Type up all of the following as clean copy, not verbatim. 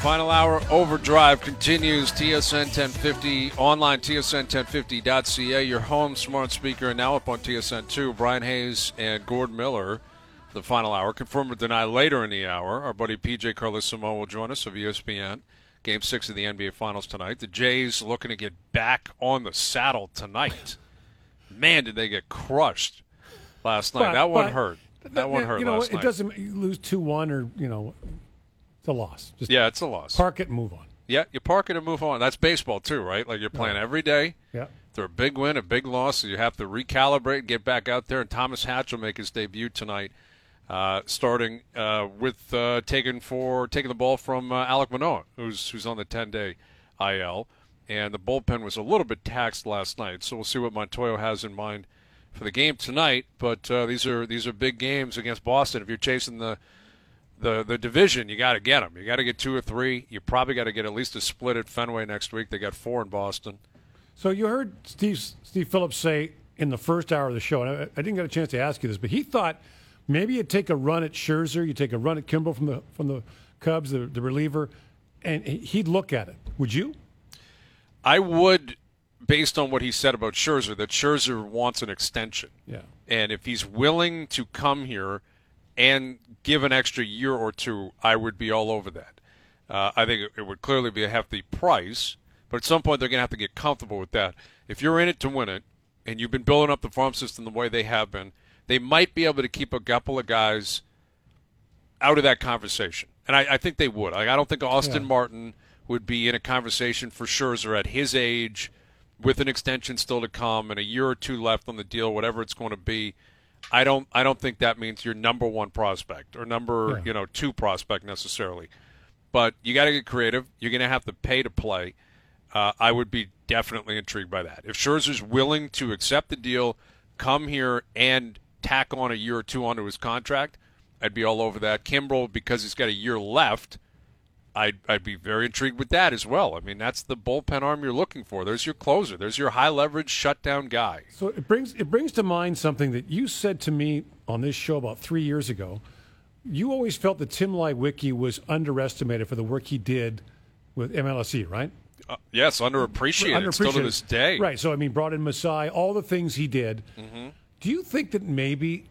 Final hour overdrive continues. TSN 1050, online tsn1050.ca, your home smart speaker, and now up on TSN2. Brian Hayes and Gord Miller, the final hour. Confirm or deny later in the hour. Our buddy PJ Carlissimo will join us of ESPN. Game 6 of the NBA Finals tonight. The Jays looking to get back on the saddle tonight. Man, did they get crushed last night. That one hurt. That one hurt last night. It doesn't lose 2-1 or, it's a loss. Yeah, it's a loss. Park it and move on. Yeah, you park it and move on. That's baseball too, right? Like you're playing every day. Yeah. Through a big win, a big loss, so you have to recalibrate and get back out there. And Thomas Hatch will make his debut tonight, starting with taking the ball from Alek Manoah, who's on the 10-day IL. And the bullpen was a little bit taxed last night, so we'll see what Montoyo has in mind for the game tonight. But these are big games against Boston. If you're chasing the division, you got to get them. You got to get 2 or 3. You probably got to get at least a split at Fenway next week. They got 4 in Boston. So you heard Steve Phillips say in the first hour of the show, and I didn't get a chance to ask you this, but he thought maybe you'd take a run at Scherzer, you take a run at Kimbrel from the Cubs, the reliever, and he'd look at it. Would you? I would, based on what he said about Scherzer, that Scherzer wants an extension. Yeah. And if he's willing to come here and give an extra year or 2, I would be all over that. I think it would clearly be a hefty price, but at some point they're going to have to get comfortable with that. If you're in it to win it, and you've been building up the farm system the way they have been, they might be able to keep a couple of guys out of that conversation. And I think they would. I don't think Austin Martin would be in a conversation for Scherzer at his age with an extension still to come and a year or 2 left on the deal, whatever it's going to be. I don't think that means your number 1 prospect or number 2 prospect necessarily. But you got to get creative. You're going to have to pay to play. I would be definitely intrigued by that. If Scherzer's willing to accept the deal, come here and tack on a year or 2 onto his contract, I'd be all over that. Kimbrel, because he's got a year left, I'd be very intrigued with that as well. I mean, that's the bullpen arm you're looking for. There's your closer. There's your high-leverage shutdown guy. So it brings to mind something that you said to me on this show about 3 years ago. You always felt that Tim Leiweke was underestimated for the work he did with MLSE, right? Yes, underappreciated still to this day. Right, so, brought in Masai, all the things he did. Mm-hmm. Do you think that maybe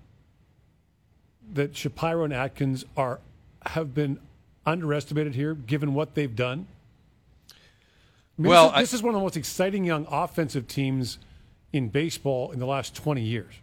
that Shapiro and Atkins have been underestimated here, given what they've done? This is one of the most exciting young offensive teams in baseball in the last 20 years.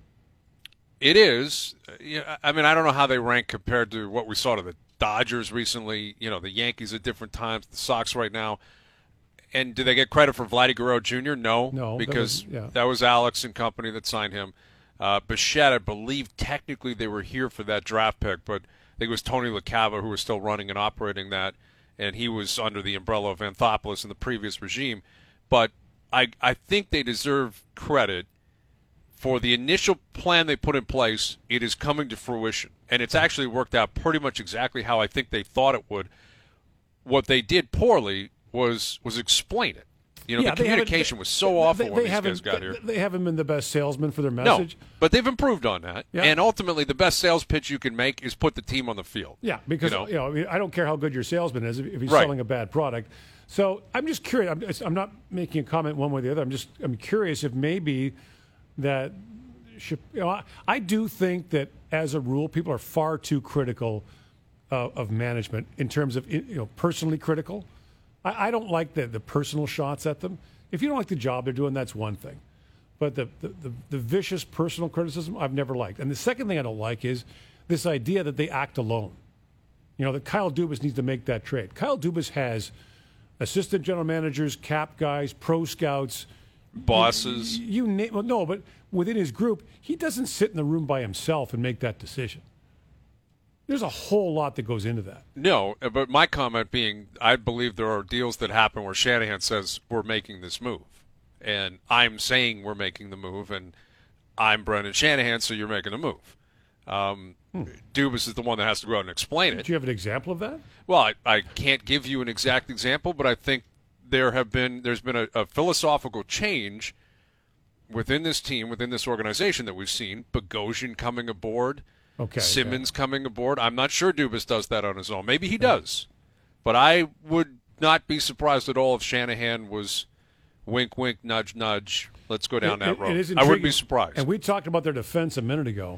It is. I don't know how they rank compared to what we saw to the Dodgers recently, the Yankees at different times, the Sox right now. And do they get credit for Vladdy Guerrero Jr.? No, because that was Alex and company that signed him. Bichette, I believe technically they were here for that draft pick, but I think it was Tony LaCava who was still running and operating that, and he was under the umbrella of Anthopoulos in the previous regime. But I think they deserve credit for the initial plan they put in place. It is coming to fruition, and it's actually worked out pretty much exactly how I think they thought it would. What they did poorly was explain it. The communication was so awful when these guys got here. They haven't been the best salesman for their message. No, but they've improved on that. Yeah. And ultimately, the best sales pitch you can make is put the team on the field. Yeah, because I don't care how good your salesman is if he's selling a bad product. So I'm just curious. I'm not making a comment one way or the other. I'm curious if maybe that I do think that as a rule, people are far too critical of management in terms of personally critical. I don't like the personal shots at them. If you don't like the job they're doing, that's one thing. But the vicious personal criticism, I've never liked. And the second thing I don't like is this idea that they act alone. That Kyle Dubas needs to make that trade. Kyle Dubas has assistant general managers, cap guys, pro scouts. Bosses. But within his group, he doesn't sit in the room by himself and make that decision. There's a whole lot that goes into that. No, but my comment being, I believe there are deals that happen where Shanahan says, we're making this move. And I'm saying we're making the move, and I'm Brendan Shanahan, so you're making the move. Dubas is the one that has to go out and explain it. Do you have an example of that? Well, I can't give you an exact example, but I think there's been a philosophical change within this team, within this organization that we've seen. Bogosian coming aboard. Okay, Simmons coming aboard. I'm not sure Dubas does that on his own. Maybe he does. But I would not be surprised at all if Shanahan was wink, wink, nudge, nudge. Let's go down that road. I wouldn't be surprised. And we talked about their defense a minute ago.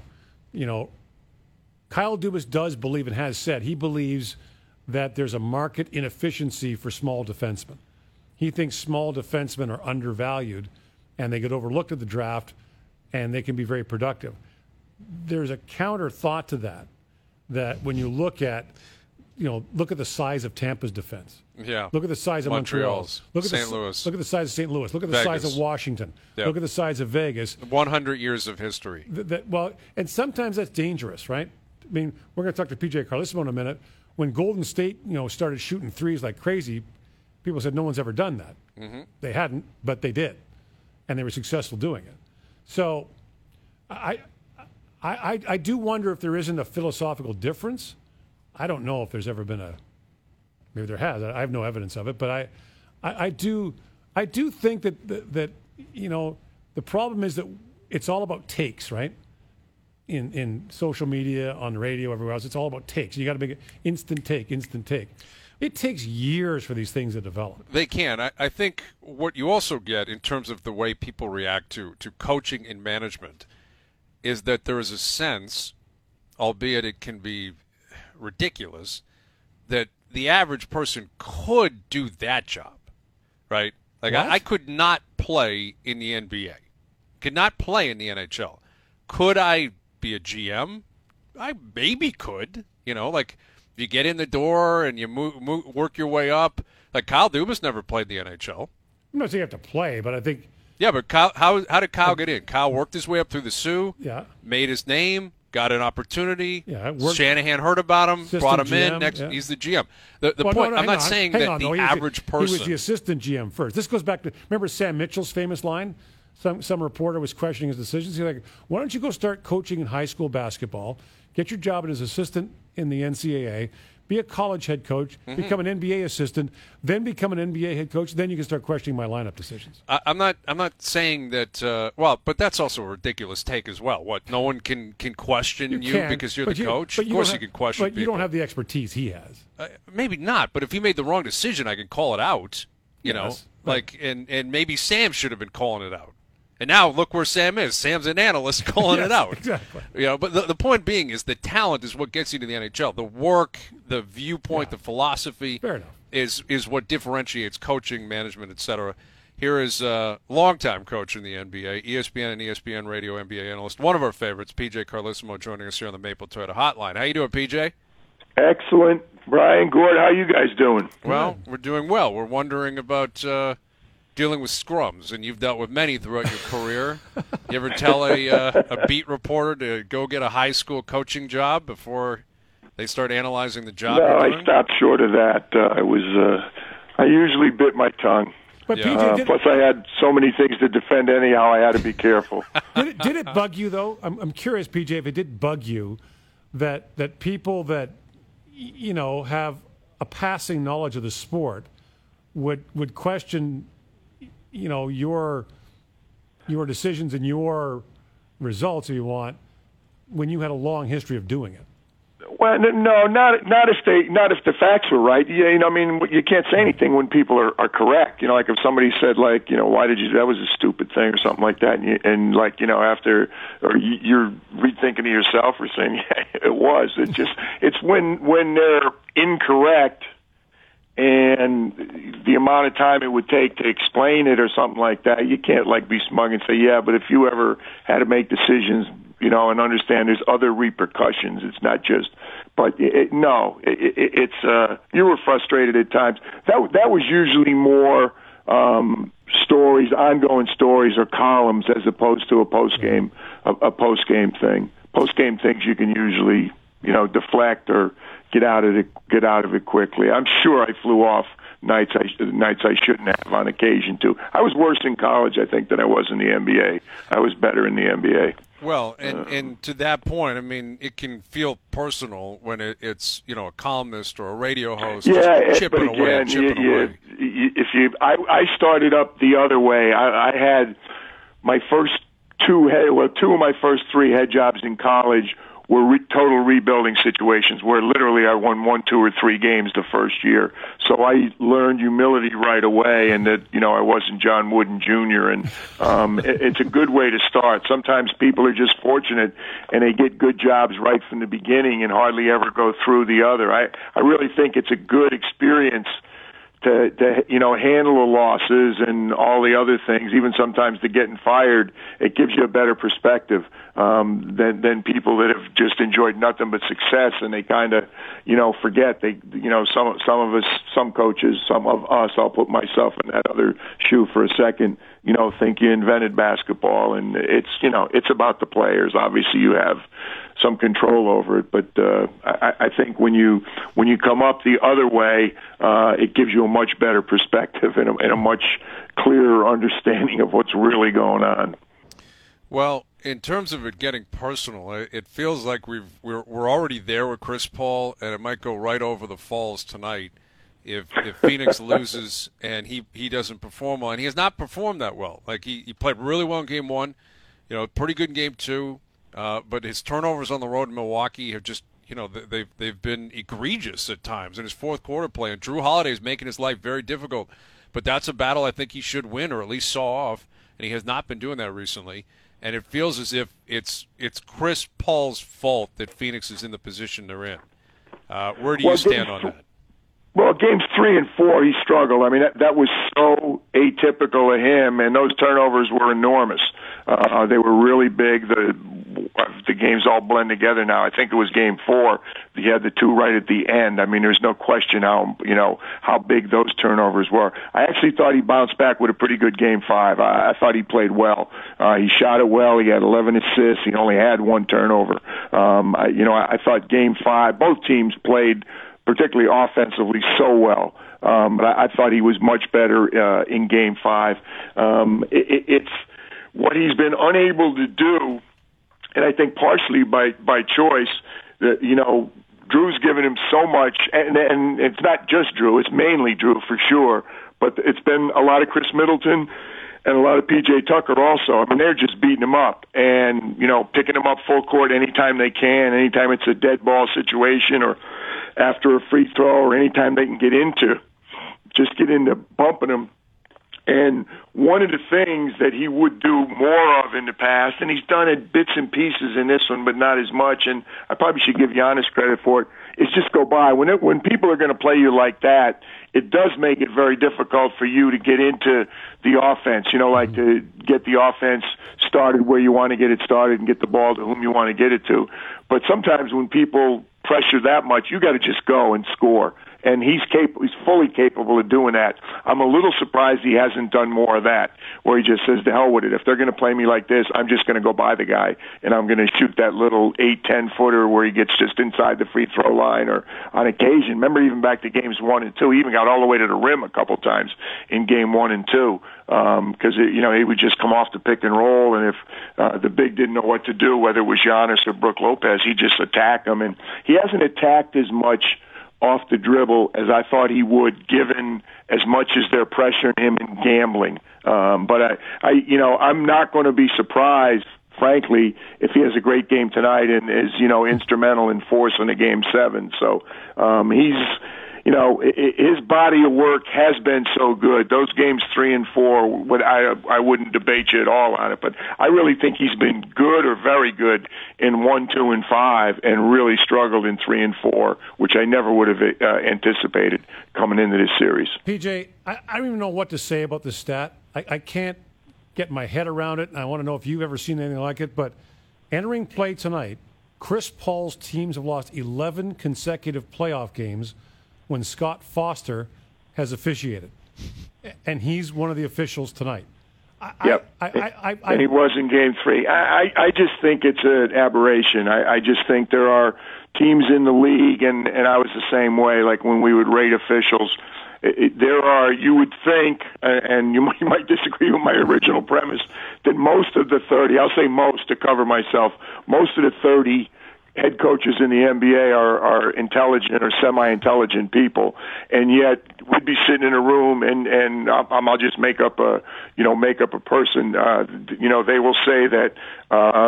Kyle Dubas does believe and has said he believes that there's a market inefficiency for small defensemen. He thinks small defensemen are undervalued and they get overlooked at the draft and they can be very productive. There's a counter thought to that when you look at the size of Tampa's defense. Yeah. Look at the size of Montreal's. Look at St. Louis. Look at the size of St. Louis. Look at the size of Washington. Yep. Look at the size of Vegas. 100 years of history. And sometimes that's dangerous, right? I mean, we're going to talk to PJ Carlesimo in a minute. When Golden State, started shooting threes like crazy, people said no one's ever done that. Mm-hmm. They hadn't, but they did, and they were successful doing it. So, I do wonder if there isn't a philosophical difference. I don't know if there's ever been maybe there has. I have no evidence of it, but I do think that the problem is that it's all about takes, right? In social media, on the radio, everywhere else, it's all about takes. You got to make it instant take. It takes years for these things to develop. They can. I think what you also get in terms of the way people react to coaching and management is that there is a sense, albeit it can be ridiculous, that the average person could do that job, right? Like I could not play in the NBA, could not play in the NHL. Could I be a GM? I maybe could. Like you get in the door and you work your way up. Like Kyle Dubas never played the NHL. I'm not saying you have to play, but I think. Yeah, but Kyle, how did Kyle get in? Kyle worked his way up through the Sioux. Yeah. Made his name. Got an opportunity. Yeah, Shanahan heard about him, brought him GM, in. Next, yeah. He's the GM. The point. I'm not saying that the average person. He was the assistant GM first. This goes back to remember Sam Mitchell's famous line. Some reporter was questioning his decisions. He's like, "Why don't you go start coaching in high school basketball? Get your job as assistant in the NCAA." Be a college head coach, become an NBA assistant, then become an NBA head coach. Then you can start questioning my lineup decisions. I'm not saying that. But that's also a ridiculous take as well. What? No one can question you because you're the coach. Of course, you can question. But you don't have the expertise he has. Maybe not. But if he made the wrong decision, I can call it out. And maybe Sam should have been calling it out. And now look where Sam is. Sam's an analyst calling it out. Exactly. But the point being is the talent is what gets you to the NHL. The work, the viewpoint, the philosophy is what differentiates coaching, management, etc. Here is a longtime coach in the NBA, ESPN and ESPN Radio NBA analyst, one of our favorites, PJ Carlesimo, joining us here on the Maple Toyota Hotline. How you doing, PJ? Excellent. Brian, Gord, how you guys doing? Well, we're doing well. We're wondering about dealing with scrums, and you've dealt with many throughout your career. You ever tell a beat reporter to go get a high school coaching job before they start analyzing the job? No, I stopped short of that. I usually bit my tongue. But PJ, plus, I had so many things to defend anyhow, I had to be careful. Did it bug you, though? I'm curious, PJ, if it did bug you that people that, have a passing knowledge of the sport would question your decisions and your results, if you want, when you had a long history of doing it. Well, no, not if the facts were right. Yeah, I mean, you can't say anything when people are correct. Like if somebody said, like, why did you? That was a stupid thing or something like that, and after, or you're rethinking to yourself or saying, yeah, it was. It's when they're incorrect. And the amount of time it would take to explain it or something like that, you can't be smug and say, yeah, but if you ever had to make decisions, and understand there's other repercussions. It's not just, but it's you were frustrated at times. That was usually more stories, ongoing stories or columns as opposed to a post game thing. Post game things you can usually deflect or get out of it quickly. I'm sure I flew off nights I shouldn't have on occasion too. I was worse in college, I think, than I was in the NBA. I was better in the NBA. Well, and to that point, I mean, it can feel personal when it's a columnist or a radio host. Yeah, chipping away. I started up the other way. I had my first two of my first three head jobs in college were total rebuilding situations where literally I won 1, 2, or 3 games the first year. So I learned humility right away, and that, I wasn't John Wooden Jr. And it's a good way to start. Sometimes people are just fortunate and they get good jobs right from the beginning and hardly ever go through the other. I really think it's a good experience to handle the losses and all the other things, even sometimes to getting fired. It gives you a better perspective than people that have just enjoyed nothing but success, and they kind of forget. Some of us, some coaches, some of us, I'll put myself in that other shoe for a second, think you invented basketball, and it's about the players. Obviously you have some control over it, but I think when you come up the other way, it gives you a much better perspective and a much clearer understanding of what's really going on. Well, in terms of it getting personal, it feels like we're already there with Chris Paul, and it might go right over the falls tonight if Phoenix loses and he doesn't perform well, and he has not performed that well. Like he played really well in Game 1, pretty good in Game 2. But his turnovers on the road in Milwaukee have just, they've been egregious at times in his fourth quarter play. And Drew Holiday is making his life very difficult. But that's a battle I think he should win, or at least saw off. And he has not been doing that recently. And it feels as if it's Chris Paul's fault that Phoenix is in the position they're in. Where do you stand on that? Well, games 3 and 4, he struggled. I mean, that was so atypical of him, and those turnovers were enormous. They were really big. The games all blend together now. I think it was Game 4. He had the 2 right at the end. I mean, there's no question how big those turnovers were. I actually thought he bounced back with a pretty good Game 5. I thought he played well. He shot it well. He had 11 assists. He only had 1 turnover. I thought Game 5, both teams played particularly offensively so well. But I thought he was much better in Game 5. It's what he's been unable to do, and I think partially by choice. That Drew's given him so much, and it's not just Drew; it's mainly Drew for sure. But it's been a lot of Chris Middleton and a lot of P.J. Tucker also. I mean, they're just beating him up and picking him up full court anytime they can, anytime it's a dead ball situation or after a free throw or anytime they can get into bumping him. And one of the things that he would do more of in the past, and he's done it bits and pieces in this one, but not as much, and I probably should give Giannis credit for it, is just go by. When people are going to play you like that, it does make it very difficult for you to get into the offense, to get the offense started where you want to get it started and get the ball to whom you want to get it to. But sometimes when people pressure that much, you got to just go and score. And he's fully capable of doing that. I'm a little surprised he hasn't done more of that, where he just says, to hell with it. If they're going to play me like this, I'm just going to go by the guy, and I'm going to shoot that little 8-10 footer where he gets just inside the free throw line, or on occasion. Remember, even back to games 1 and 2, he even got all the way to the rim a couple times in game 1 and 2. Because he would just come off the pick and roll, and if the big didn't know what to do, whether it was Giannis or Brook Lopez, he'd just attack him. And he hasn't attacked as much off the dribble as I thought he would, given as much as they're pressuring him in gambling. But I'm not going to be surprised, frankly, if he has a great game tonight and is instrumental in forcing a Game 7. So his body of work has been so good. Those games 3 and 4, I wouldn't debate you at all on it, but I really think he's been good or very good in 1, 2, and 5, and really struggled in 3 and 4, which I never would have anticipated coming into this series. PJ, I don't even know what to say about this stat. I can't get my head around it, and I want to know if you've ever seen anything like it, but entering play tonight, Chris Paul's teams have lost 11 consecutive playoff games when Scott Foster has officiated. And he's one of the officials tonight. And he was in Game 3. I just think it's an aberration. I just think there are teams in the league, and I was the same way, like when we would rate officials, you would think, and you might disagree with my original premise, that most of the 30, I'll say most to cover myself, most of the 30 head coaches in the NBA are intelligent or semi-intelligent people, and yet we'd be sitting in a room and I'll just make up a person. They will say that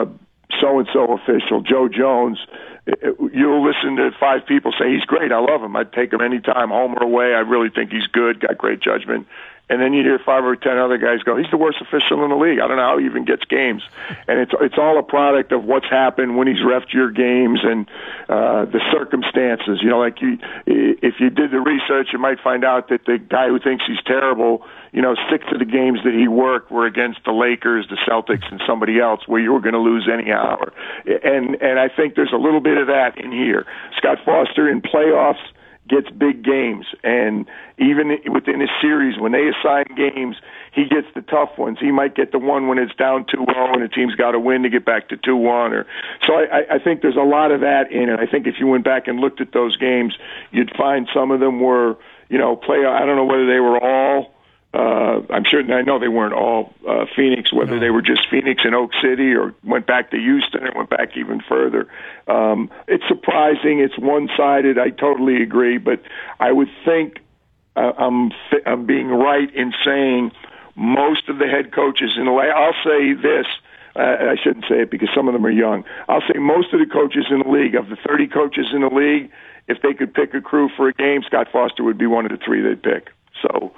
so-and-so official, Joe Jones, you'll listen to 5 people say, he's great, I love him, I'd take him anytime, home or away, I really think he's good, got great judgment. And then you hear 5 or 10 other guys go, he's the worst official in the league. I don't know how he even gets games. And it's all a product of what's happened when he's reffed your games and the circumstances. You know, like if you did the research, you might find out that the guy who thinks he's terrible, 6 of the games that he worked were against the Lakers, the Celtics, and somebody else where you were going to lose anyhow. And I think there's a little bit of that in here. Scott Foster in playoffs gets big games, and even within a series, when they assign games, he gets the tough ones. He might get the one when it's down 2-0 and the team's got to win to get back to 2-1. So I think there's a lot of that in it. I think if you went back and looked at those games, you'd find some of them were, I don't know whether they were all, I know they weren't all Phoenix, whether they were just Phoenix and Oak City or went back to Houston and went back even further. It's surprising. It's one-sided. I totally agree. But I would think I'm being right in saying most of the head coaches in the league, I'll say this, I shouldn't say it because some of them are young. I'll say most of the coaches in the league, of the 30 coaches in the league, if they could pick a crew for a game, Scott Foster would be one of the 3 they'd pick. So,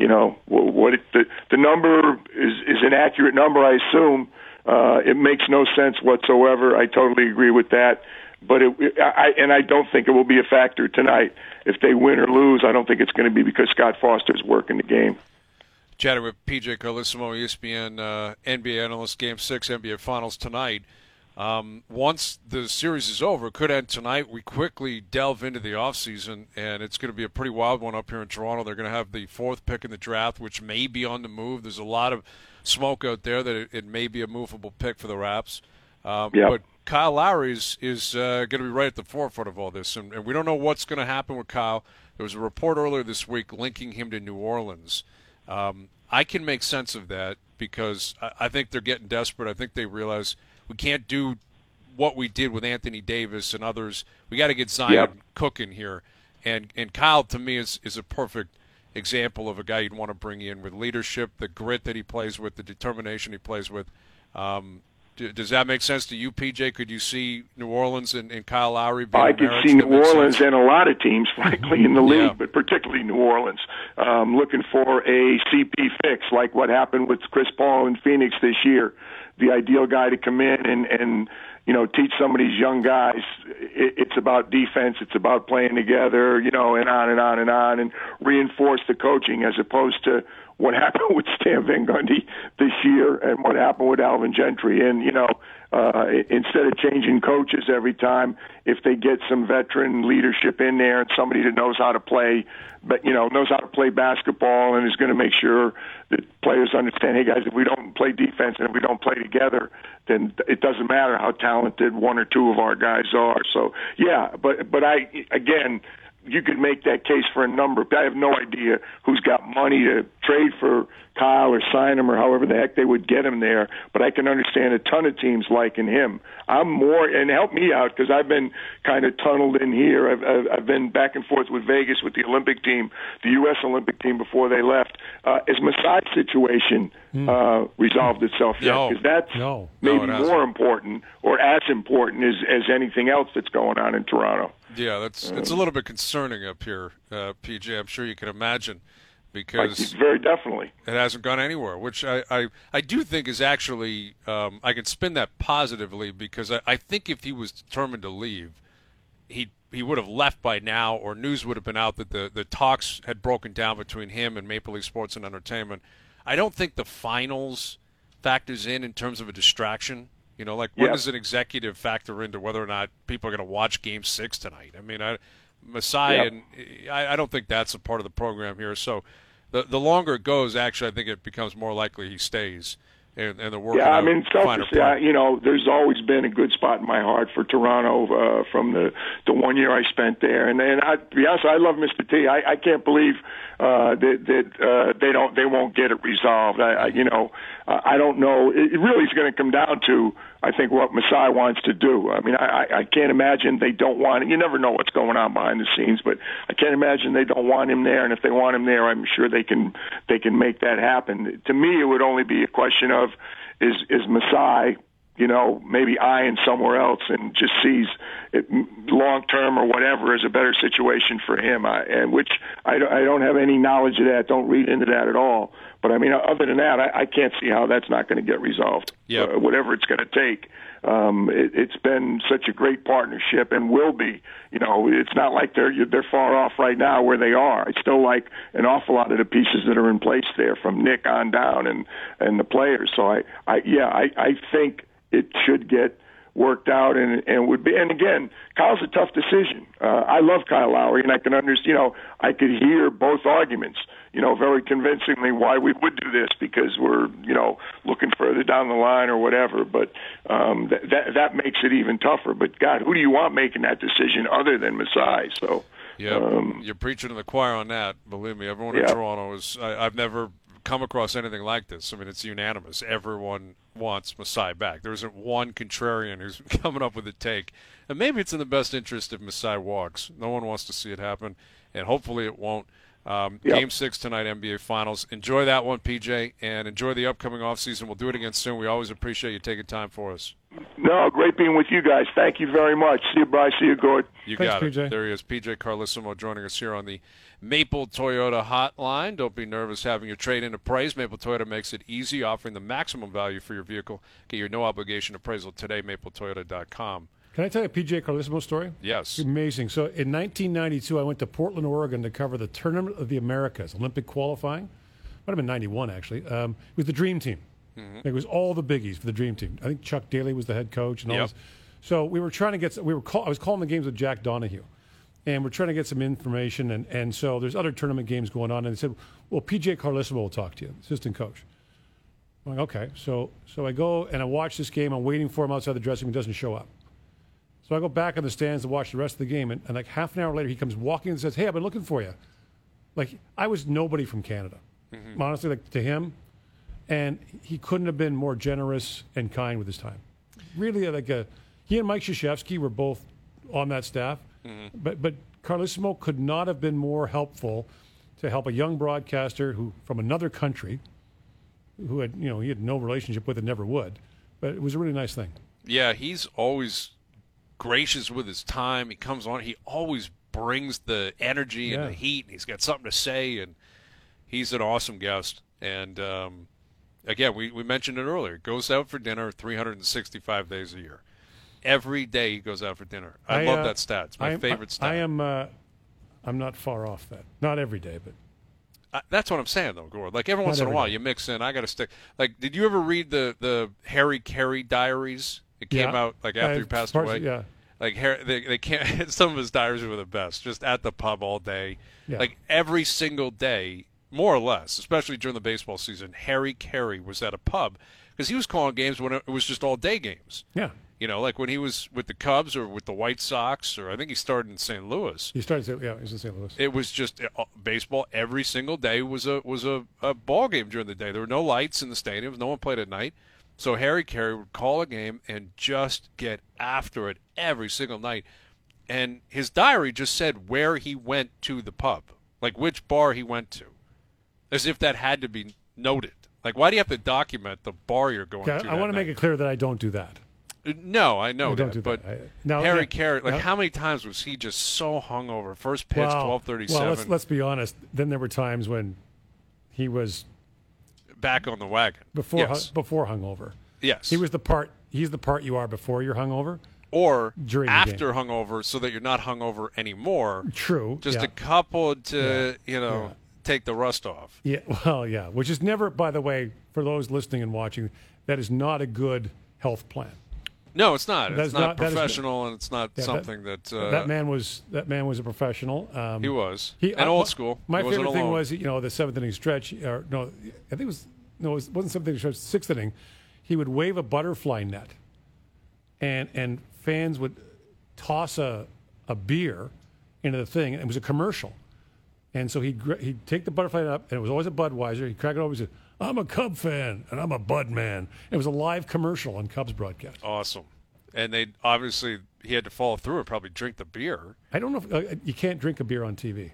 the number is an accurate number, I assume. It makes no sense whatsoever. I totally agree with that. But I don't think it will be a factor tonight. If they win or lose, I don't think it's going to be because Scott Foster's working the game. Chatting with PJ Carlissimo, ESPN NBA analyst, Game 6 NBA Finals tonight. Once the series is over, it could end tonight. We quickly delve into the offseason, and it's going to be a pretty wild one up here in Toronto. They're going to have the 4th pick in the draft, which may be on the move. There's a lot of smoke out there that it may be a movable pick for the Raps. But Kyle Lowry is going to be right at the forefront of all this, and we don't know what's going to happen with Kyle. There was a report earlier this week linking him to New Orleans. I can make sense of that because I think they're getting desperate. I think they realize we can't do what we did with Anthony Davis and others. We got to get Zion cooking here. And Kyle, to me, is a perfect example of a guy you'd want to bring in with leadership, the grit that he plays with, the determination he plays with. Does that make sense to you, PJ? Could you see New Orleans and Kyle Lowry being I could see New Orleans and a lot of teams, frankly, in the league, but particularly New Orleans, looking for a CP fix like what happened with Chris Paul in Phoenix this year. The ideal guy to come in and teach some of these young guys. It's about defense. It's about playing together, and on and on and on, and reinforce the coaching as opposed to what happened with Stan Van Gundy this year and what happened with Alvin Gentry. And, instead of changing coaches every time, if they get some veteran leadership in there and somebody that knows how to play, knows how to play basketball and is going to make sure that players understand, hey, guys, if we don't play defense and if we don't play together, then it doesn't matter how talented 1 or 2 of our guys are. So, you could make that case for a number. I have no idea who's got money to trade for Kyle or sign him or however the heck they would get him there, but I can understand a ton of teams liking him. I'm more, and help me out because I've been kind of tunneled in here. I've been back and forth with Vegas with the Olympic team, the U.S. Olympic team before they left. Is Masai's situation resolved itself yet? Because that's maybe more important or as important as anything else that's going on in Toronto. Yeah, it's a little bit concerning up here, PJ. I'm sure you can imagine, because very definitely it hasn't gone anywhere. Which I do think is actually I can spin that positively because I think if he was determined to leave, he would have left by now, or news would have been out that the talks had broken down between him and Maple Leaf Sports and Entertainment. I don't think the finals factors in terms of a distraction. When does an executive factor into whether or not people are going to watch Game 6 tonight? I mean, Masai, and I don't think that's a part of the program here. So the longer it goes, actually, I think it becomes more likely he stays. And they're working out selfishly, there's always been a good spot in my heart for Toronto from the 1 year I spent there. And to be honest, I love Mr. T. I can't believe that they won't get it resolved. I don't know. It really is going to come down to, I think, what Masai wants to do. I mean, I can't imagine they don't want him. You never know what's going on behind the scenes, but I can't imagine they don't want him there. And if they want him there, I'm sure they can make that happen. To me, it would only be a question of is Masai maybe eyeing somewhere else and just sees it long term or whatever as a better situation for him. Which I don't have any knowledge of that. Don't read into that at all. But I mean, other than that, I can't see how that's not going to get resolved. Yeah. Whatever it's going to take. It's been such a great partnership and will be. It's not like they're far off right now where they are. I still like an awful lot of the pieces that are in place there, from Nick on down and the players. So I think it should get worked out and would be. And again, Kyle's a tough decision. I love Kyle Lowry, and I can understand. I could hear both arguments. Very convincingly why we would do this, because we're looking further down the line or whatever. But that makes it even tougher. But God, who do you want making that decision other than Masai? So you're preaching to the choir on that. Believe me, everyone in Toronto is. I've never come across anything like this. I mean, it's unanimous. Everyone wants Masai back. There isn't one contrarian who's coming up with a take. And maybe it's in the best interest if Masai walks. No one wants to see it happen, and hopefully it won't. Game 6 tonight, NBA Finals. Enjoy that one, PJ, and enjoy the upcoming offseason. We'll do it again soon. We always appreciate you taking time for us. No, great being with you guys. Thank you very much. See you, Bryce. See you, Gord. You Thanks, got it. PJ. There he is, PJ Carlissimo, joining us here on the Maple Toyota hotline. Don't be nervous having your trade-in appraised. Maple Toyota makes it easy, offering the maximum value for your vehicle. Get your no-obligation appraisal today, mapletoyota.com. Can I tell you a PJ Carlissimo story? Yes. Amazing. So in 1992, I went to Portland, Oregon to cover the Tournament of the Americas, Olympic qualifying. Might have been 91, actually. It was the Dream Team. Mm-hmm. It was all the biggies for the Dream Team. I think Chuck Daly was the head coach and all this. So we were trying to get – I was calling the games with Jack Donahue. And we're trying to get some information. And so there's other tournament games going on. And they said, well, PJ Carlissimo will talk to you, assistant coach. I'm like, okay. So I go and I watch this game. I'm waiting for him outside the dressing room. He doesn't show up. So I go back in the stands to watch the rest of the game, and like half an hour later, he comes walking and says, hey, I've been looking for you. Like, I was nobody from Canada, honestly, like to him, and he couldn't have been more generous and kind with his time. Really, he and Mike Krzyzewski were both on that staff, but Carlissimo could not have been more helpful to help a young broadcaster who from another country, who had, he had no relationship with and never would, but it was a really nice thing. Yeah, he's always gracious with his time. He comes on. He always brings the energy and the heat. And he's got something to say, and he's an awesome guest. And again, we mentioned it earlier. Goes out for dinner 365 days a year. Every day he goes out for dinner. I love that stat. It's my favorite stat. I'm not far off that. Not every day, but that's what I'm saying, though, Gord. Like every once in a while, you mix in. I got to stick. Like, did you ever read the Harry Carey diaries? It came out like after he passed away. Yeah. Like they can't. Some of his diaries were the best. Just at the pub all day, like every single day, more or less. Especially during the baseball season, Harry Carey was at a pub because he was calling games when it was just all day games. Yeah. Like when he was with the Cubs or with the White Sox, or I think he started in St. Louis. He was in St. Louis. It was just baseball every single day was a ball game during the day. There were no lights in the stadiums. No one played at night. So Harry Carey would call a game and just get after it every single night. And his diary just said where he went to the pub, like which bar he went to, as if that had to be noted. Like, why do you have to document the bar you're going to? I want to make it clear that I don't do that. No, I know that. But Harry Carey, like how many times was he just so hungover? First pitch, 12:37. Well, let's be honest. Then there were times when he was back on the wagon before hungover. Yes, he was the part. He's the part you are before you're hungover, or during after hungover, so that you're not hungover anymore. True, just a couple to take the rust off. Yeah, well, yeah, which is never, by the way, for those listening and watching, that is not a good health plan. No, it's not. It's not professional, and it's not something that man was a professional. He was. Old school. My favorite thing was the seventh inning stretch. I think it wasn't seventh inning stretch. Sixth inning, he would wave a butterfly net, and fans would toss a beer into the thing. And it was a commercial, and so he'd take the butterfly net up, and it was always a Budweiser. He'd crack it open and say, I'm a Cub fan, and I'm a Bud man. It was a live commercial on Cubs broadcast. Awesome. And he had to follow through and probably drink the beer. I don't know if you can't drink a beer on TV.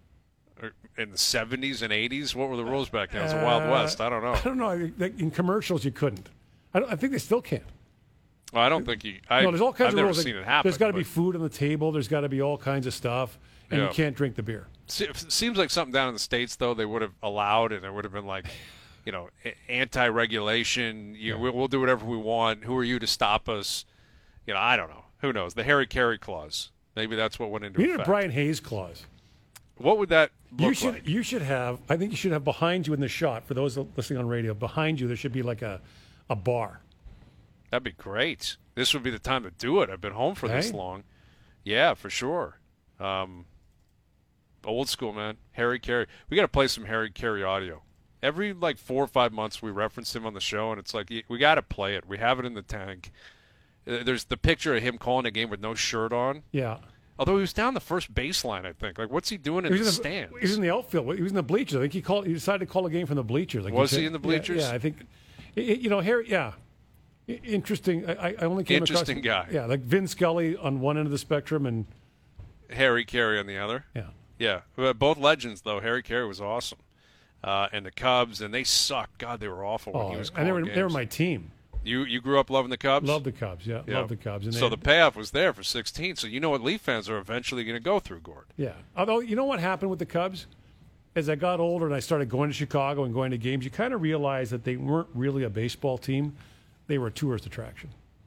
In the 70s and 80s? What were the rules back then? It was the Wild West. I don't know. I don't know. In commercials, you couldn't. I think they still can't. Well, I don't think you. No, there's all kinds I've of never rules. seen it happen. There's got to be food on the table. There's got to be all kinds of stuff, and you can't drink the beer. It seems like something down in the States, though, they would have allowed, and it would have been like, anti-regulation. We'll do whatever we want. Who are you to stop us? I don't know. Who knows? The Harry Carey clause. Maybe that's what went into We need effect. a Brian Hayes clause. What would that look like? You should have. I think you should have behind you in the shot, for those listening on radio, behind you there should be like a bar. That'd be great. This would be the time to do it. I've been home for this long. Yeah, for sure. Old school, man. Harry Carey. We got to play some Harry Carey audio. Every 4 or 5 months we reference him on the show, and it's like we got to play it. We have it in the tank. There's the picture of him calling a game with no shirt on. Yeah. Although he was down the first baseline, I think. What's he doing in the stands? He was in the outfield. He was in the bleachers. I think he decided to call a game from the bleachers. Was he in the bleachers? Yeah, I think. Harry. Yeah. Interesting. I only came across. Interesting guy. Yeah, like Vin Scully on one end of the spectrum and Harry Carey on the other. Yeah. Yeah. Both legends, though. Harry Carey was awesome. And the Cubs, and they sucked. God, they were awful when he was calling games. They were my team. You grew up loving the Cubs? Love the Cubs, yeah. Love the Cubs. And so the payoff was there for 16, so you know what Leaf fans are eventually going to go through, Gord. Yeah. Although, you know what happened with the Cubs? As I got older and I started going to Chicago and going to games, you kind of realize that they weren't really a baseball team. They were a tourist attraction.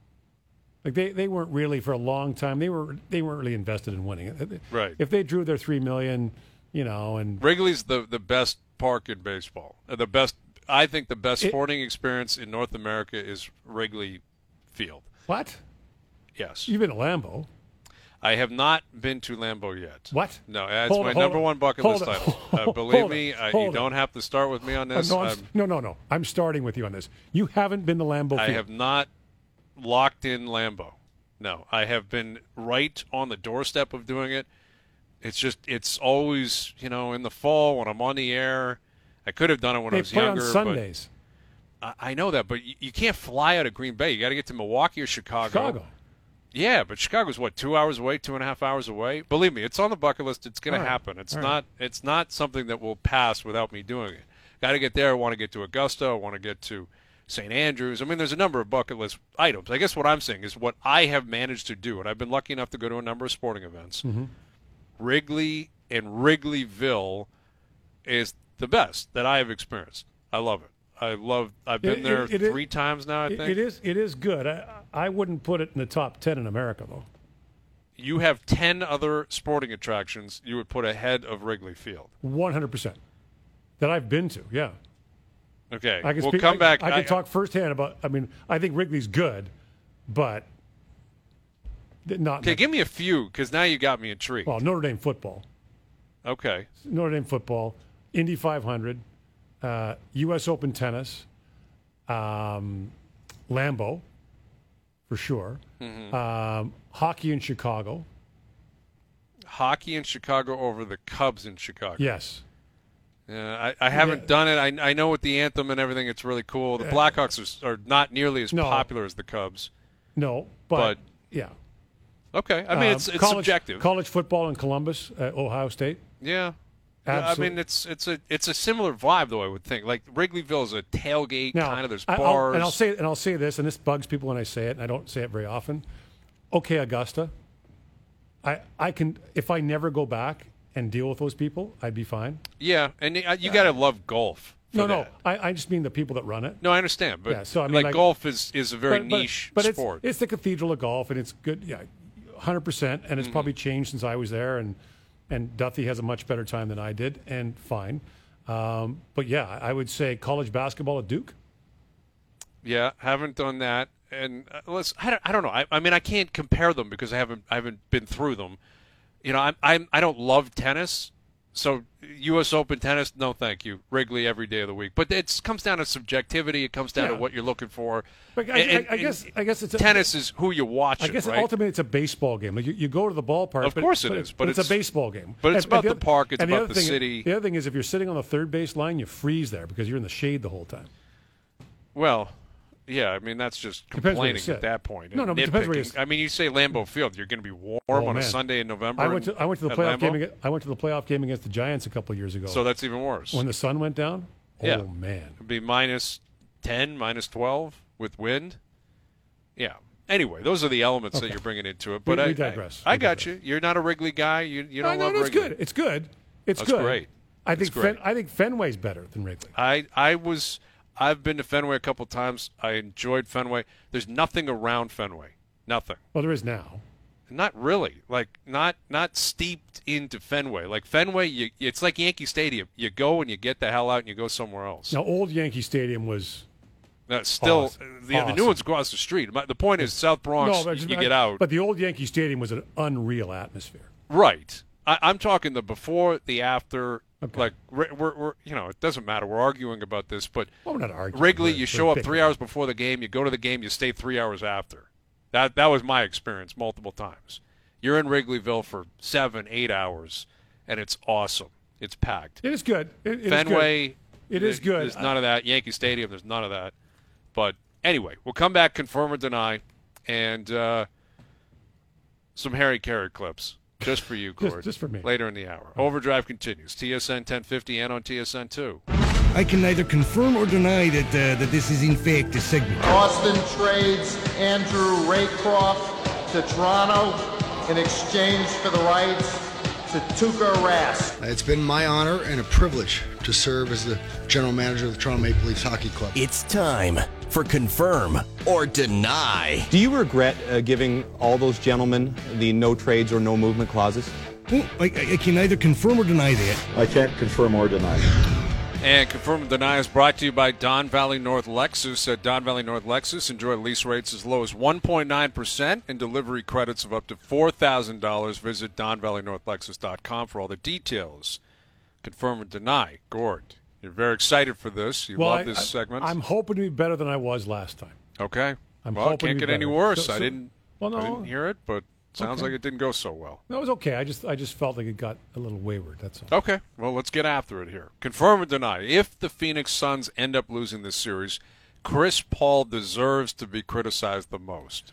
They weren't really, for a long time, they weren't really invested in winning. Right. If they drew their $3 million, and Wrigley's the best park in baseball. I think the best sporting experience in North America is Wrigley Field. What? Yes. You've been to Lambeau. I have not been to Lambeau yet. What? No, that's my number one bucket list title. Believe me, you don't have to start with me on this. No. I'm starting with you on this. You haven't been to Lambeau Field. I have not locked in Lambeau. No, I have been right on the doorstep of doing it. It's always, in the fall when I'm on the air. I could have done it when I was younger. They play on Sundays. I know that, but you can't fly out of Green Bay. You got to get to Milwaukee or Chicago. Yeah, but Chicago's 2 hours away, 2.5 hours away. Believe me, it's on the bucket list. It's going to happen. It's not something that will pass without me doing it. Got to get there. I want to get to Augusta. I want to get to St. Andrews. I mean, there's a number of bucket list items. I guess what I'm saying is what I have managed to do, and I've been lucky enough to go to a number of sporting events. Mm-hmm. Wrigley and Wrigleyville is the best that I have experienced. I love it. I've been there 3 times now, I think. It is good. I wouldn't put it in the top 10 in America, though. You have 10 other sporting attractions you would put ahead of Wrigley Field. 100%. That I've been to, yeah. Okay. I can come back. I can talk firsthand about, I think Wrigley's good, but not. Okay, give me a few, because now you got me intrigued. Well, Notre Dame football. Okay. Notre Dame football, Indy 500, U.S. Open tennis, Lambeau, for sure. Mm-hmm. Hockey in Chicago. Hockey in Chicago over the Cubs in Chicago. Yes. I haven't done it. I know with the anthem and everything, it's really cool. The Blackhawks are not nearly as popular as the Cubs. No, but yeah. Okay. I mean, it's subjective. College football in Columbus, Ohio State. Yeah. Absolutely. I mean, it's a similar vibe, though. I would think like Wrigleyville is a tailgate kind of. There's bars. I'll say this, and this bugs people when I say it, and I don't say it very often. Okay, Augusta. I can, if I never go back and deal with those people, I'd be fine. Yeah, and you got to love golf. No. I just mean the people that run it. No, I understand, but yeah, so I mean, like golf is a very niche sport. It's the cathedral of golf, and it's good. Yeah, 100%, and it's probably changed since I was there, and Duffy has a much better time than I did, and fine. But yeah, I would say college basketball at Duke. Yeah, haven't done that, and I don't know. I mean, I can't compare them because I haven't been through them. I don't love tennis, so U.S. Open tennis, no thank you. Wrigley every day of the week, but it comes down to subjectivity. It comes down to what you're looking for. But I guess it's tennis is who you watch. I guess right? ultimately it's a baseball game. Like you go to the ballpark. Of course it is, but it's a baseball game. But it's about the park. It's about the city. The other thing is if you're sitting on the third base line, you freeze there because you're in the shade the whole time. Well. Yeah, I mean, that's just complaining at that point. No, but it depends where you I mean, you say Lambeau Field, you're going to be warm on a Sunday in November. I went to the playoff game. I went to the playoff game against the Giants a couple of years ago. So that's even worse. When the sun went down. Yeah. Oh man, it'd be -10, -12 with wind. Yeah, Anyway, those are the elements that you're bringing into it. But we digress. I got you. You're not a Wrigley guy. You don't love Wrigley. Good. It's good. It's That's good. Great. I think Fenway's better than Wrigley. I've been to Fenway a couple times. I enjoyed Fenway. There's nothing around Fenway. Nothing. Well, there is now. Not really. Like not steeped into Fenway. Like Fenway, it's like Yankee Stadium. You go and you get the hell out and you go somewhere else. Now, old Yankee Stadium was. Still, awesome. The new one's across the street. The point is, South Bronx, you get out. But the old Yankee Stadium was an unreal atmosphere. Right. I'm talking the before, the after. Okay. Like we're it doesn't matter. We're arguing about this, but we're not arguing. Wrigley, you show up 3 hours before the game. You go to the game. You stay 3 hours after. That was my experience multiple times. You're in Wrigleyville for 7-8 hours, and it's awesome. It's packed. It is good. Fenway. It is good. There's none of that. Yankee Stadium. There's none of that. But anyway, we'll come back, confirm or deny, and some Harry Carey clips just for you, Gord. just for me. Later in the hour. Overdrive continues. TSN 1050 and on TSN 2. I can neither confirm or deny that this is in fact a segment. Austin trades Andrew Raycroft to Toronto in exchange for the rights to Tuukka Rask. It's been my honor and a privilege to serve as the general manager of the Toronto Maple Leafs Hockey Club. It's time for Confirm or Deny. Do you regret giving all those gentlemen the no trades or no movement clauses? Well, I can neither confirm or deny that. I can't confirm or deny. And Confirm or Deny is brought to you by Don Valley North Lexus. At Don Valley North Lexus, enjoy lease rates as low as 1.9% and delivery credits of up to $4,000. Visit DonValleyNorthLexus.com for all the details. Confirm or Deny. Gord, you're very excited for this. You love this segment. I'm hoping to be better than I was last time. Okay. I'm well, it hoping can't to be get any better. worse. So, I didn't hear it, but sounds Okay. like it didn't go so well. No, it was okay. I just felt like it got a little wayward. That's all. Okay. Well, let's get after it here. Confirm or deny. If the Phoenix Suns end up losing this series, Chris Paul deserves to be criticized the most.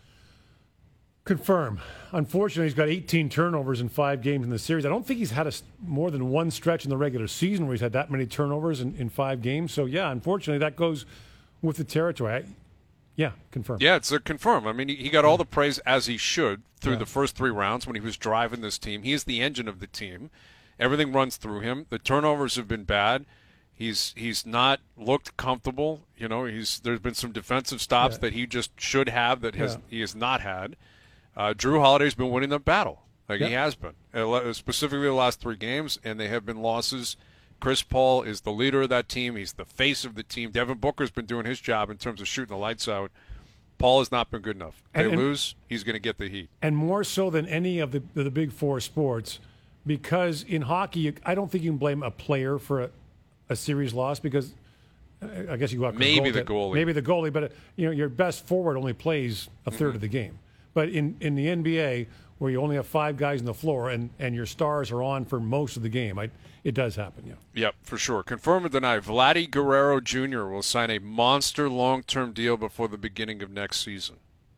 Confirm. Unfortunately, he's got 18 turnovers in 5 games in the series. I don't think he's had more than one stretch in the regular season where he's had that many turnovers in 5 games. So, yeah, unfortunately, that goes with the territory. Confirm. Yeah, it's a confirm. I mean, he got all the praise as he should through the first 3 rounds when he was driving this team. He is the engine of the team. Everything runs through him. The turnovers have been bad. He's not looked comfortable. There's been some defensive stops that he just should have that he has not had. Drew Holiday's been winning the battle. He has been, specifically the last 3 games, and they have been losses. Chris Paul is the leader of that team. He's the face of the team. Devin Booker's been doing his job in terms of shooting the lights out. Paul has not been good enough. They lose, he's going to get the heat. And more so than any of the big 4 sports, because in hockey, I don't think you can blame a player for a series loss because I guess you go out maybe the goalie. But your best forward only plays a third of the game. But in the NBA, where you only have 5 guys on the floor and your stars are on for most of the game, it does happen, yeah. Yep, for sure. Confirm or deny, Vladdy Guerrero Jr. will sign a monster long-term deal before the beginning of next season.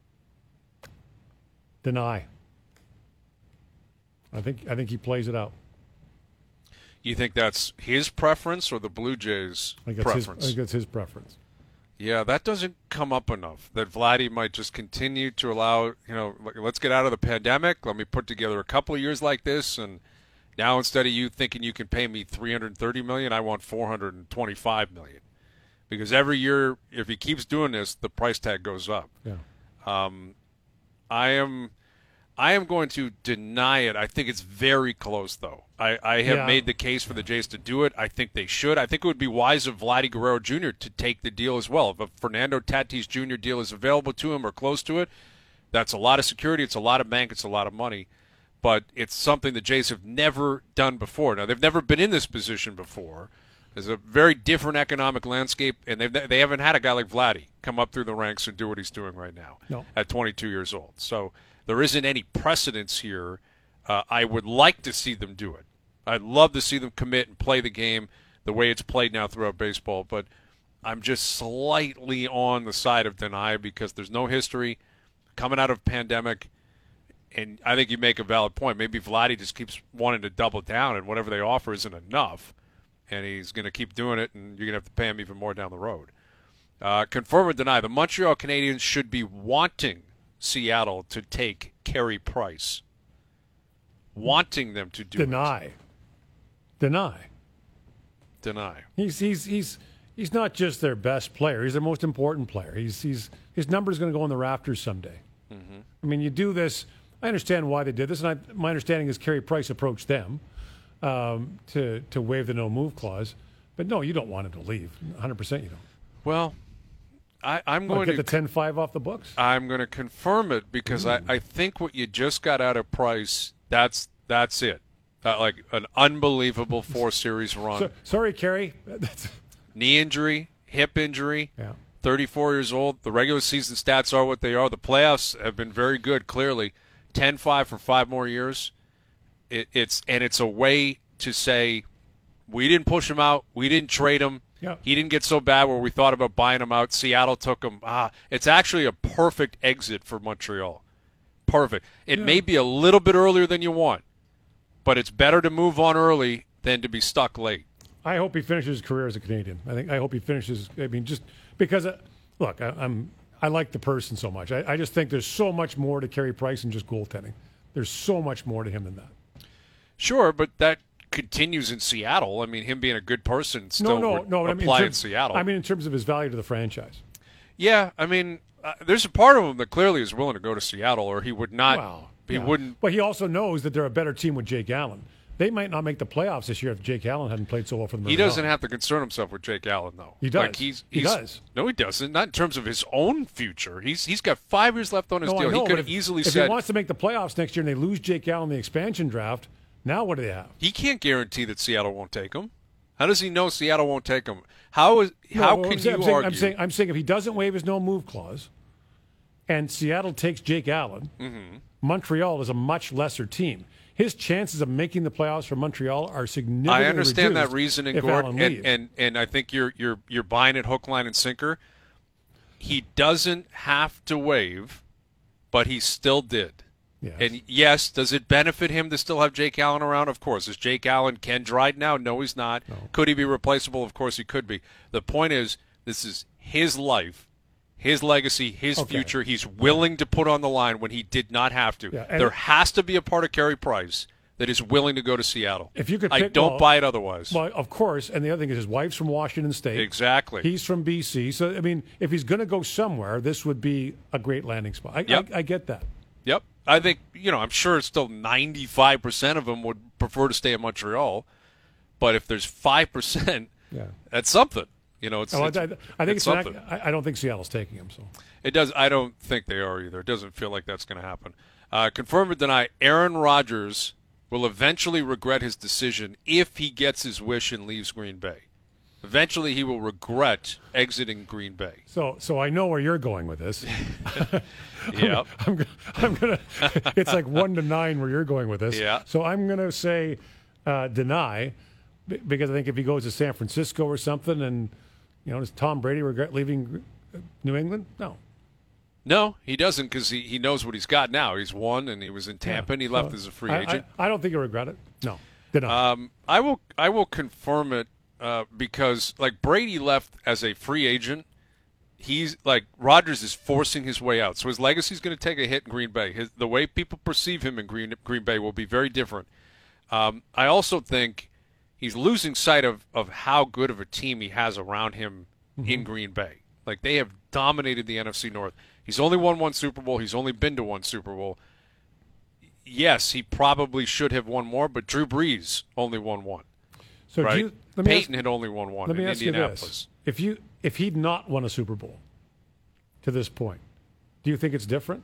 Deny. I think he plays it out. You think that's his preference or the Blue Jays' preference? I think it's his preference. Yeah, that doesn't come up enough. That Vladdy might just continue to allow, let's get out of the pandemic. Let me put together a couple of years like this, and now instead of you thinking you can pay me $330 million, I want $425 million. Because every year, if he keeps doing this, the price tag goes up. Yeah. I am going to deny it. I think it's very close, though. I have made the case for the Jays to do it. I think they should. I think it would be wise of Vladdy Guerrero Jr. to take the deal as well. If a Fernando Tatis Jr. deal is available to him or close to it, that's a lot of security. It's a lot of bank. It's a lot of money. But it's something the Jays have never done before. Now, they've never been in this position before. There's a very different economic landscape, and they haven't had a guy like Vladdy come up through the ranks and do what he's doing right now at 22 years old. So there isn't any precedence here. I would like to see them do it. I'd love to see them commit and play the game the way it's played now throughout baseball, but I'm just slightly on the side of deny because there's no history coming out of a pandemic, and I think you make a valid point. Maybe Vladdy just keeps wanting to double down, and whatever they offer isn't enough, and he's going to keep doing it, and you're going to have to pay him even more down the road. Confirm or deny, the Montreal Canadiens should be wanting Seattle to take Carey Price, wanting them to do Deny. He's not just their best player. He's their most important player. His number's going to go in the rafters someday. Mm-hmm. I mean, you do this. I understand why they did this, and my understanding is Carey Price approached them to waive the no-move clause. But no, you don't want him to leave. 100% you don't. Well, I'm going to to get the 10-5 off the books. I'm going to confirm it because I think what you just got out of Price, that's it. Like an unbelievable 4-series run. Sorry, Carey. Knee injury, hip injury. Yeah. 34 years old. The regular season stats are what they are. The playoffs have been very good, clearly. 10-5 for 5 more years. It's a way to say we didn't push him out. We didn't trade him. Yeah. He didn't get so bad where we thought about buying him out. Seattle took him. It's actually a perfect exit for Montreal. Perfect. It may be a little bit earlier than you want, but it's better to move on early than to be stuck late. I hope he finishes his career as a Canadian. I hope he finishes. I mean, just because, look, I like the person so much. I just think there's so much more to Carey Price than just goaltending. There's so much more to him than that. Sure, but that continues in Seattle. I mean, him being a good person still would apply in Seattle. I mean, in terms of his value to the franchise. Yeah, I mean, there's a part of him that clearly is willing to go to Seattle, or he would not. Well, he wouldn't. But he also knows that they're a better team with Jake Allen. They might not make the playoffs this year if Jake Allen hadn't played so well for them. He doesn't have to concern himself with Jake Allen, though. He does. Like he does. No, he doesn't. Not in terms of his own future. He's got 5 years left on his deal. I know, he could have easily if said. If he wants to make the playoffs next year and they lose Jake Allen in the expansion draft, now what do they have? He can't guarantee that Seattle won't take him. How does he know Seattle won't take him? How can you argue? I'm saying if he doesn't waive his no-move clause and Seattle takes Jake Allen, Montreal is a much lesser team. His chances of making the playoffs for Montreal are significantly I understand reduced that reasoning, if Gord, Allen leaves. and I think you're buying it hook, line, and sinker. He doesn't have to waive, but he still did. Yes. And yes, does it benefit him to still have Jake Allen around? Of course. Is Jake Allen Ken Dryden now? No, he's not. No. Could he be replaceable? Of course he could be. The point is, this is his life, his legacy, his future. He's willing to put on the line when he did not have to. Yeah, there has to be a part of Carey Price that is willing to go to Seattle. If you could I don't buy it otherwise. Well, of course. And the other thing is his wife's from Washington State. Exactly. He's from BC. So, I mean, if he's going to go somewhere, this would be a great landing spot. I get that. Yep. I think, I'm sure still 95% of them would prefer to stay in Montreal. But if there's 5%, that's something. I think something. I don't think Seattle's taking him. So it does. I don't think they are either. It doesn't feel like that's going to happen. Confirm or deny, Aaron Rodgers will eventually regret his decision if he gets his wish and leaves Green Bay. Eventually, he will regret exiting Green Bay. So I know where you're going with this. Yeah, I'm gonna. It's like 1-9 where you're going with this. Yeah. So I'm gonna say deny, because I think if he goes to San Francisco or something, and does Tom Brady regret leaving New England? No, he doesn't, because he knows what he's got now. He's won, and he was in Tampa, and he left as a free agent. I don't think he'll regret it. No, deny. I will confirm it. Because Brady left as a free agent, he's Rodgers is forcing his way out, so his legacy is going to take a hit in Green Bay. The way people perceive him in Green Bay will be very different. I also think he's losing sight of how good of a team he has around him in Green Bay. They have dominated the NFC North. He's only won one Super Bowl. He's only been to one Super Bowl. Yes, he probably should have won more, but Drew Brees only won one. So right? Peyton had only won one in Indianapolis. If he'd not won a Super Bowl to this point, do you think it's different?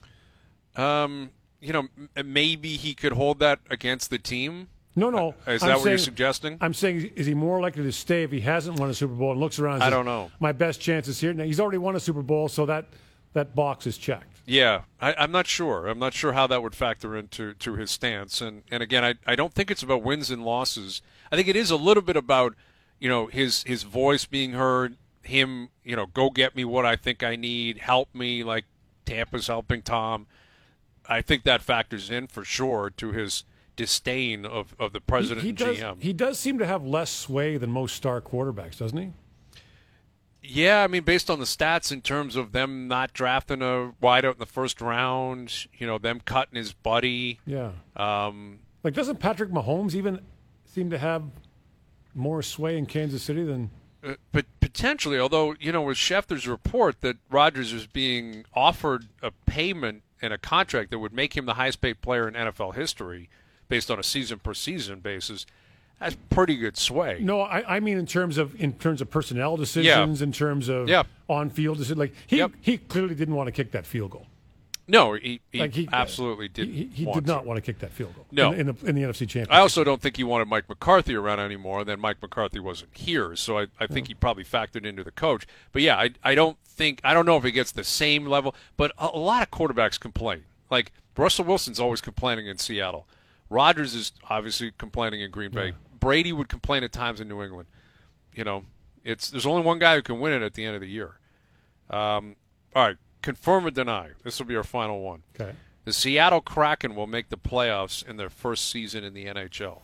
Maybe he could hold that against the team. No. Is that what you're suggesting? I'm saying, is he more likely to stay if he hasn't won a Super Bowl and looks around and says, I don't know. My best chance is here. Now, he's already won a Super Bowl, so that box is checked. Yeah, I'm not sure. I'm not sure how that would factor into his stance. And again, I don't think it's about wins and losses. I think it is a little bit about, his voice being heard, him, go get me what I think I need, help me like Tampa's helping Tom. I think that factors in for sure to his disdain of the president and GM. He does seem to have less sway than most star quarterbacks, doesn't he? Yeah, I mean, based on the stats in terms of them not drafting a wideout in the first round, them cutting his buddy. Yeah. Doesn't Patrick Mahomes even seem to have more sway in Kansas City than? But potentially, although, with Schefter's report that Rodgers is being offered a payment and a contract that would make him the highest paid player in NFL history based on a season-per-season basis, that's pretty good sway. No, I mean in terms of personnel decisions, in terms of on-field decisions. He clearly didn't want to kick that field goal. No, he absolutely didn't. He did not want to kick that field goal. No. in the NFC Championship. I also don't think he wanted Mike McCarthy around anymore. And then Mike McCarthy wasn't here, so I think he probably factored into the coach. But yeah, I don't know if he gets the same level. But a lot of quarterbacks complain. Like Russell Wilson's always complaining in Seattle. Rodgers is obviously complaining in Green Bay. Brady would complain at times in New England. There's only one guy who can win it at the end of the year. All right. Confirm or deny? This will be our final one. Okay. The Seattle Kraken will make the playoffs in their first season in the NHL.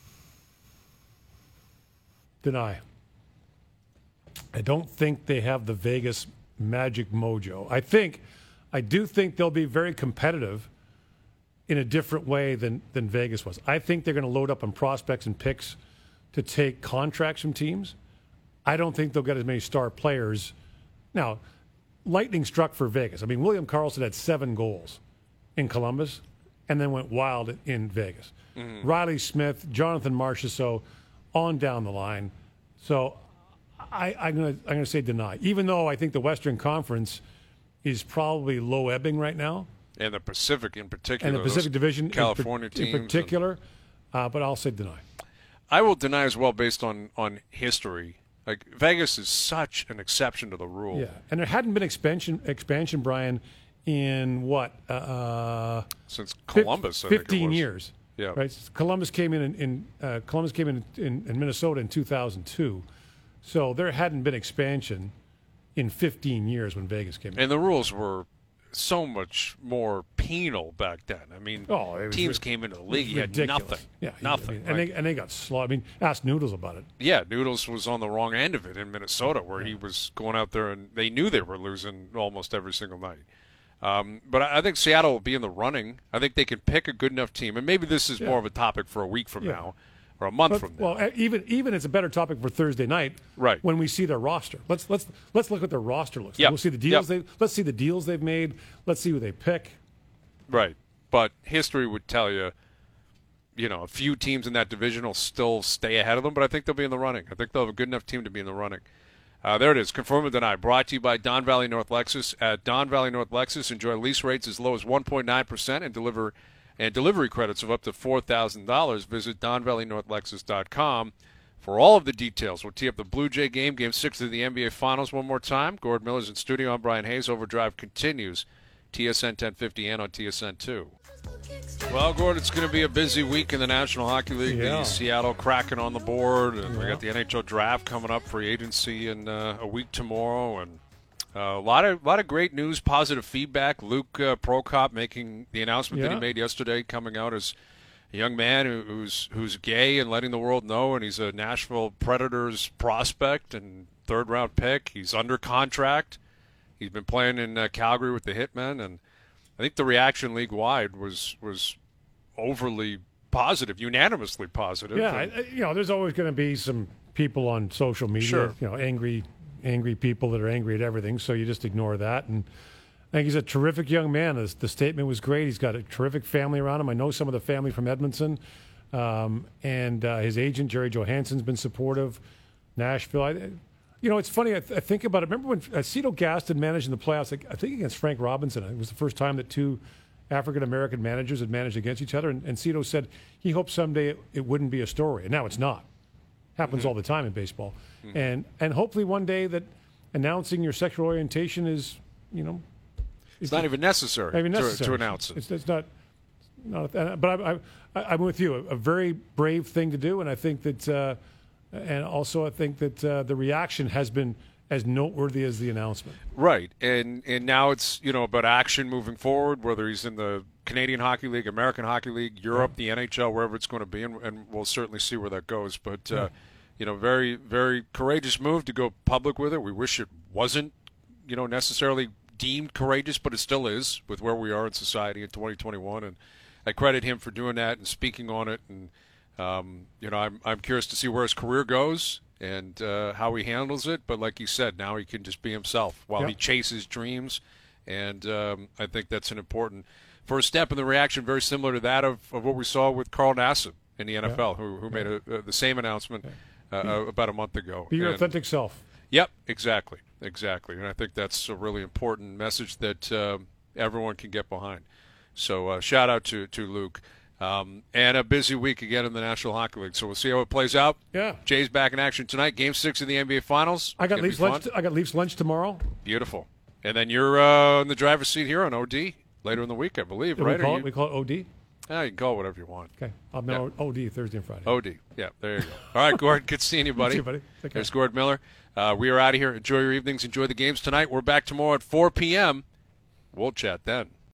Deny. I don't think they have the Vegas magic mojo. I do think they'll be very competitive in a different way than Vegas was. I think they're going to load up on prospects and picks to take contracts from teams. I don't think they'll get as many star players. Now, lightning struck for Vegas. I mean, William Karlsson had 7 goals in Columbus and then went wild in Vegas. Mm-hmm. Riley Smith, Jonathan Marchessault, on down the line. So I'm gonna say deny, even though I think the Western Conference is probably low ebbing right now. And the Pacific in particular. And the Pacific Division California teams. In particular. But I'll say deny. I will deny as well based on history. Like, Vegas is such an exception to the rule. Yeah, and there hadn't been expansion, Brian, in what? Since Columbus, 15 years. Yeah. Right. Columbus came in Minnesota in 2002, so there hadn't been expansion in 15 years when Vegas came in. And the rules were so much more penal back then. I mean, teams came into the league, you had nothing. Yeah, nothing. And they got slaughtered. I mean, ask Noodles about it. Yeah, Noodles was on the wrong end of it in Minnesota, where he was going out there and they knew they were losing almost every single night. But I think Seattle will be in the running. I think they can pick a good enough team, and maybe this is more of a topic for a week from now. Or a month from now. Well, even it's a better topic for Thursday night. Right. When we see their roster, let's look at their roster looks. We'll see the deals let's see the deals they've made. Let's see who they pick. Right. But history would tell you, a few teams in that division will still stay ahead of them. But I think they'll be in the running. I think they'll have a good enough team to be in the running. There it is. Confirm or deny. Brought to you by Don Valley North Lexus. At Don Valley North Lexus, enjoy lease rates as low as 1.9% and delivery credits of up to $4,000. Visit DonValleyNorthLexus.com for all of the details. We'll tee up the Blue Jay game 6 of the NBA Finals one more time. Gord Miller's in studio. I'm Brian Hayes. Overdrive continues. TSN 1050 and on TSN 2. Well, Gord, it's going to be a busy week in the National Hockey League. Yeah. The Seattle Kraken on the board, and we got the NHL draft coming up, free agency in a week tomorrow, and a lot of great news, positive feedback. Luke Prokop making the announcement that he made yesterday, coming out as a young man who's gay and letting the world know, and he's a Nashville Predators prospect and third-round pick. He's under contract. He's been playing in Calgary with the Hitmen, and I think the reaction league-wide was overly positive, unanimously positive. Yeah, there's always going to be some people on social media, angry people that are angry at everything, so you just ignore that. And I think he's a terrific young man. The statement was great. He's got a terrific family around him. I know some of the family from Edmonton, and his agent, Jerry Johansson's been supportive. Nashville. It's funny. I think about it. Remember when Cito Gaston managed in the playoffs, I think against Frank Robinson. It was the first time that two African-American managers had managed against each other, and Cito said he hoped someday it wouldn't be a story, and now it's not. Happens all the time in baseball. And hopefully one day that announcing your sexual orientation is, it's not even necessary, to announce it. It's not but I'm with you. A very brave thing to do, and I think that, and also I think that the reaction has been as noteworthy as the announcement. Right, and now it's about action moving forward, whether he's in the Canadian Hockey League, American Hockey League, Europe, the NHL, wherever it's going to be, and we'll certainly see where that goes. But very, very courageous move to go public with it. We wish it wasn't, necessarily deemed courageous, but it still is with where we are in society in 2021. And I credit him for doing that and speaking on it. And I'm curious to see where his career goes and how he handles it. But like you said, now he can just be himself while he chases dreams. And I think that's an important first step in the reaction, very similar to that of what we saw with Carl Nassib in the NFL, who made the same announcement about a month ago. Be your authentic self. Yep, exactly. And I think that's a really important message that everyone can get behind. So shout out to Luke. And a busy week again in the National Hockey League. So we'll see how it plays out. Yeah. Jay's back in action tonight. Game 6 of the NBA Finals. I got Leafs lunch tomorrow. Beautiful. And then you're in the driver's seat here on OD later in the week, I believe, right? We call it OD? Yeah, you can call it whatever you want. Okay. I'll mail OD Thursday and Friday. OD. Yeah, there you go. All right, Gord, good seeing you, buddy. See you, buddy. Take care. There's Gord Miller. We are out of here. Enjoy your evenings. Enjoy the games tonight. We're back tomorrow at 4 p.m. We'll chat then.